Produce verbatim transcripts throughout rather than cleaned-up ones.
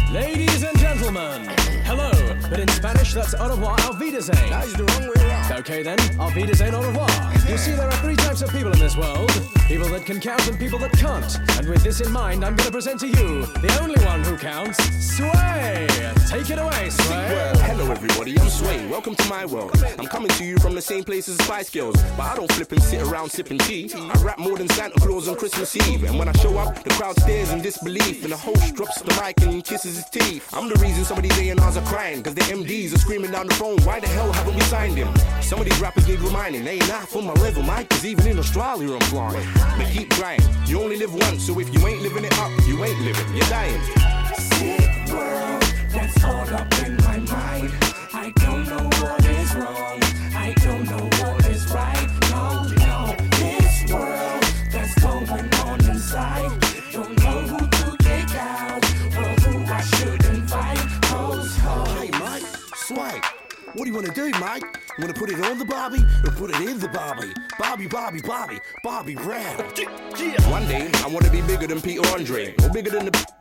Ladies and gentlemen, hello, but in Spanish that's au revoir, auf Wiedersehen. That's the wrong way around. Okay then, auf Wiedersehen, au revoir. You see, there are three types of people in this world. People that can count and people that can't. And with this in mind, I'm going to present to you the only one who counts, Sway. Take it away, Sway. Well, hello everybody, I'm Sway. Welcome to my world. I'm coming to you from the same place as Spice Girls, but I don't flip and sit around sipping tea. I rap more than Santa Claus on Christmas Eve. And when I show up, the crowd stares in disbelief, and the host drops the mic and kisses his teeth. I'm the reason some of these A and Rs are crying, cause their M Ds are screaming down the phone, why the hell haven't we signed him? Some of these rappers need reminding, they ain't not from my level, Mike, cause even in Australia I'm flying. But keep trying, you only live once, so if you ain't living it up, you ain't living, you're dying. Sick world, that's all up in my mind. I don't know what is wrong, I don't know what is right. No, no, this world that's going on inside. Don't know who to kick out, or who I should invite. Hoes, hoes. Hey, Mike, Sway, what do you want to do, mate? You want to put it on the Barbie or put it in the Barbie? Barbie, Barbie, Barbie, Barbie Brown. One day, I want to be bigger than Peter Andre, or bigger than the...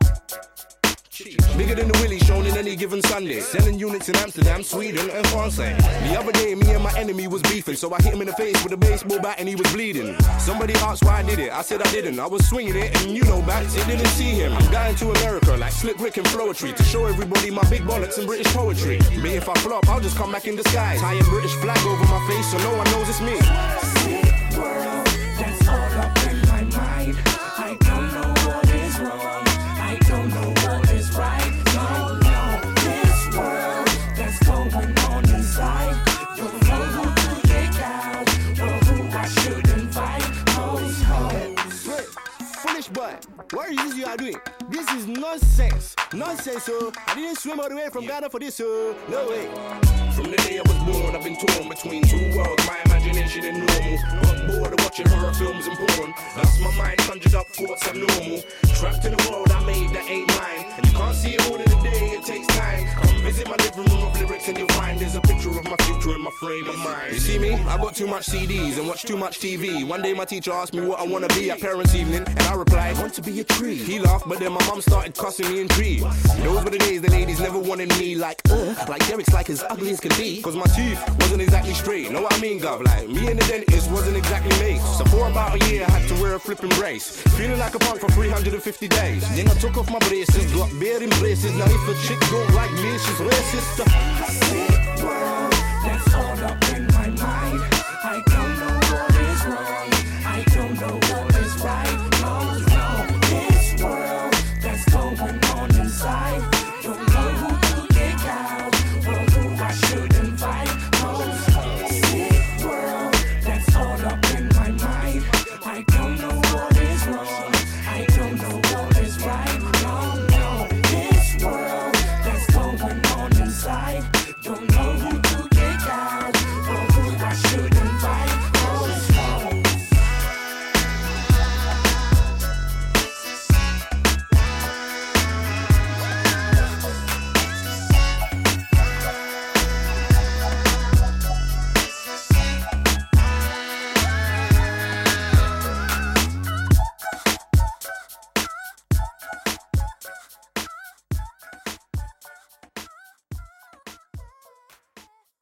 Bigger than the Willie shown in any given Sunday. Selling units in Amsterdam, Sweden, and France. The other day, me and my enemy was beefing, so I hit him in the face with a baseball bat and he was bleeding. Somebody asked why I did it, I said I didn't. I was swinging it and you know bats, it didn't see him. I'm going to America like Slick Rick and Floetry to show everybody my big bollocks and British poetry. But if I flop, I'll just come back in disguise. Tie a British flag over my face so no one knows it's me. Sick world, that's all up in my mind. I don't know what is wrong, I don't know what is right. No, no, this world that's going on inside. Don't know who to kick out, or who I should invite. Hoes, hoes. Wait, foolish boy, what is you are doing? This is nonsense. Nonsense, so I didn't swim all the way from Ghana for this, so no way. From the day I was born, I've been torn between two worlds, my imagination and normal. Got bored of watching horror films and porn. Lost my mind, conjured up thoughts abnormal. Trapped in a world I made that ain't mine. And you can't see it all in a day, it takes time. Come visit my living room of lyrics and you'll find there's a picture of my future in my frame of mind. You see me? I got too much C Ds and watch too much T V. One day my teacher asked me what I want to be at parents' evening, and I replied, I want to be a tree. He laughed, but then my mum started cussing me in tree. Those were the days the ladies never wanted me like, uh, like Derek's like as ugly as can be. Cause my teeth wasn't exactly straight, know what I mean, gov? Like, me and the dentist wasn't exactly mates. So for about a year I had to wear a flipping brace, feeling like a punk for three hundred fifty days. Then I took off my braces, got bare in braces. Now if a chick don't like me, she's racist. Sick world, that's all up in my mind. I don't know what is wrong, I don't know what is right. No, no, this world that's going on inside.